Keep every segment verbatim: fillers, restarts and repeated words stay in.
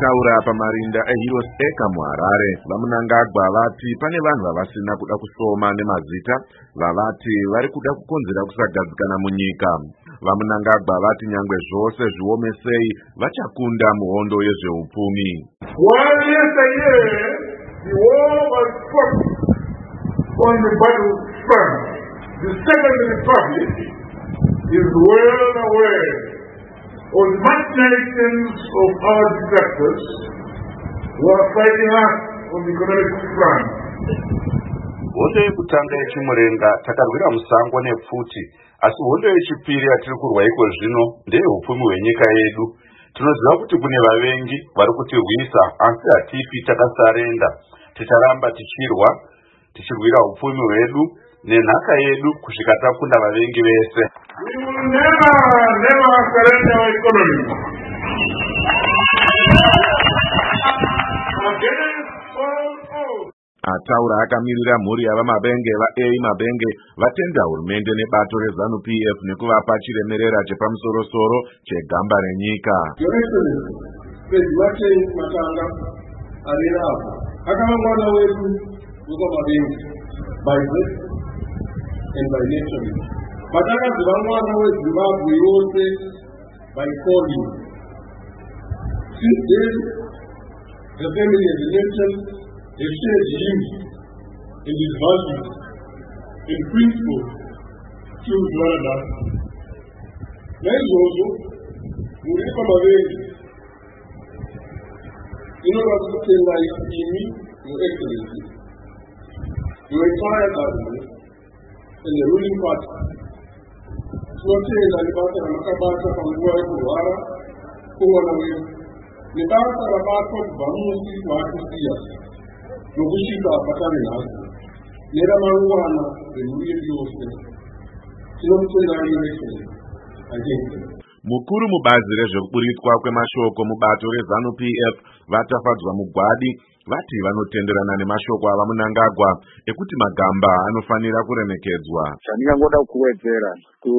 Vataura pamarinda eHeroes Eka muHarare vamunangagwa vati pane vanhu vavasina kuda kusoma nemazita vavati vari kuda kukonzera kusagadzikana munyika. Vamunangagwa vati nyangwe zvose zviome sei vachakunda muhondo yezveupfumi. One yesterday, the war was fought on the battlefront. The Second Republic is well aware of the machinations of our detractors who are fighting us on the economic front. Hondo yekutanga yechimurenga takarwira musango nepfuti, asi hondo yechipiri yatiri kurwa iko zvino ndeyehupfumi hwenyika yedu. Tinoziva kuti kune vavengi vari kutirwisa, asi hatifi takasarenda. Ticharamba tichirwa tichirwira hupfumi hwedu nenhaka yedu kusvika takunda vavengi vese. We will never, never surrender our economy. Ataura akamirira mhuri yavamabenge vaA Mabenge vatenda hurumende nebato reZANU P F nekuvapa chiremerera chepamusoro-soro chegamba renyika. Pedwate Matanga Alirava akamwana wedu ukamabenge by birth and by nature. Matanga zivamwana weZimbabwe yose by calling. Since then, the family and the nation have shared him in his values, in principle, choose one another. There is also Muripa Maveri. In order to say like in me, Your Excellency, your entire government and the ruling party. Tuwatenda nipata na makabata kwa mguwa ya kuwara, kuwa na wewe. Nipata na bata kubamusi kwa hatusia. Nokushika apatane nazo. Nera maruwana benuye byose. Tinamutenda Your Excellency. Agente. Mukuru mubazi rezvekuburitwa kwemashoko mubato reZANU P F vatafadzwa mugwadi vati vanotenderana nemashoko avamunangagwa ekuti magamba anofanira kuremekedzwa. Chandingangoda kuwedzera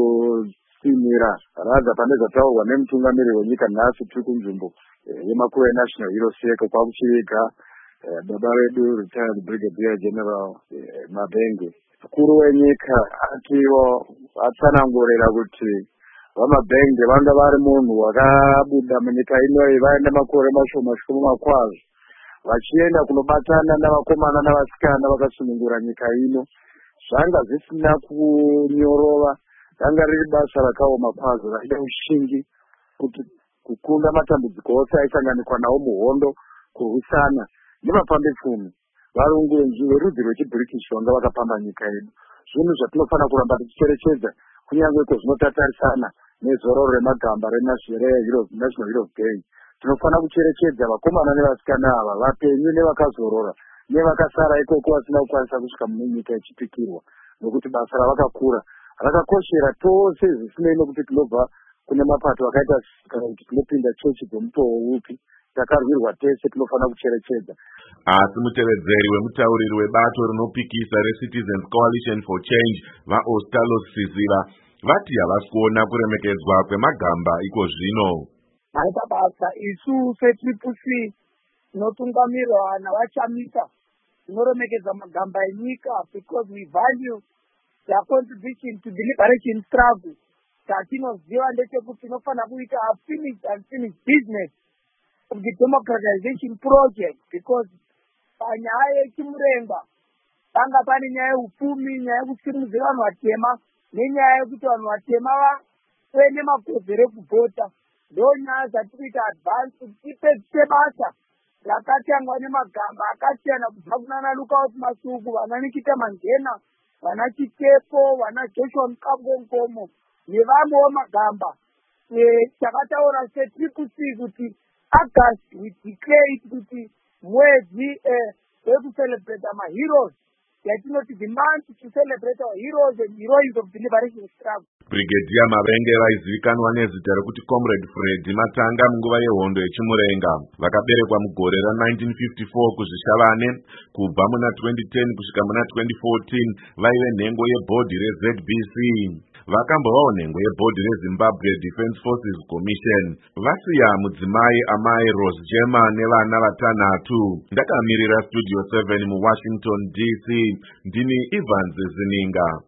kusimira radza pane zvataurwa nemutungamiriri wenyika nhasi tiri kunzvimbo yemakuru eNational Heroes Eka kwakuchiviga baba vedu retired Brigadier General Mabenge. Mukuru wenyika atiwo atsanangurira kuti vamabenge vanga vari munhu wakabuda munyika inoyi vaenda makore mashoma shoma kwazvo vachienda kunobatana navakomana navasikana vakasunungura nyika ino. Zvanga zvisina kunyorova, ranga riri basa rakaoma kwazvo raida ushingi kuti kukunda matambudziko ose aisanganikwa nawo muhondo, kurwisana nemapambepfumi. Varungu verudzi rwechiBritish vanga vakapamba nyika yedu. Zvinhu zvatinofana kuramba tichicherechedza kunyange kwezvinotatarisana nezororo remagamba reNational Heroes Day. Tinofana kucherechedza vakomana nevasikana ava, vapenyu nevakazorora, nevakasara ikoko vasina kukwanisa kusvika munyika yechipikirwa, nokuti basa ravakakura rakakoshera tose zvisinei nokuti tinobva kune mapato akaita kana kuti tinopinda chechi dzomutoo upi. Takarwirwa tese tinofana kucherechedza. Asi mutevedzeri wemutauriri webato rinopikisa reCitizens Coalition for Change vaOstalos Siziva vati havasi kuona kuremekedzwa kwemagamba iko zvino. Maita basa isu seTriple C tinotungamirwa navachamisa tinoremekedza magamba enyika because we value their contribution to the liberation struggle. Tatinoziva ndechekuti tinofana kuita a finished and finished business of the democratization project because panyaya yechimurenga panga pane nyaya yeupfumi, nyaya yekusimudzira vanhu vatema nenyaya yekuti vanhu vatema vave nemakodzero ekuvhota. Ndo nyaya dzatikuita advance kuti tipedzise basa rakatangwa nemagamba akasiyana kubva kunana Lookout Masuku, vana Nikita Manjena, vana Chitepo, vana Joshua Mukabongomo nevamwewo magamba. Takataura seTriple C kuti August we declare it kuti mwedzi wekucelebrate our heroes. Yatinoti the month to celebrate our heroes and heroines of the liberation struggle. Brigadier Mabenge vaizivikanwa nezita rekuti Comrade Fred Matanga munguva yehondo yechimurenga. Vakaberekwa mugore ra nineteen fifty-four kuzvishavane, kubva muna twenty ten kusvika muna twenty fourteen vaive nhengo yebhodhi reZ B C. vakambovawo nhengo yebhodhi reZimbabwe Defence Forces Commission vasiya mudzimai amai Rose Jema nevana vatanhatu. Ndakamirira Studio seven muWashington D C, ndini Evans Zininga.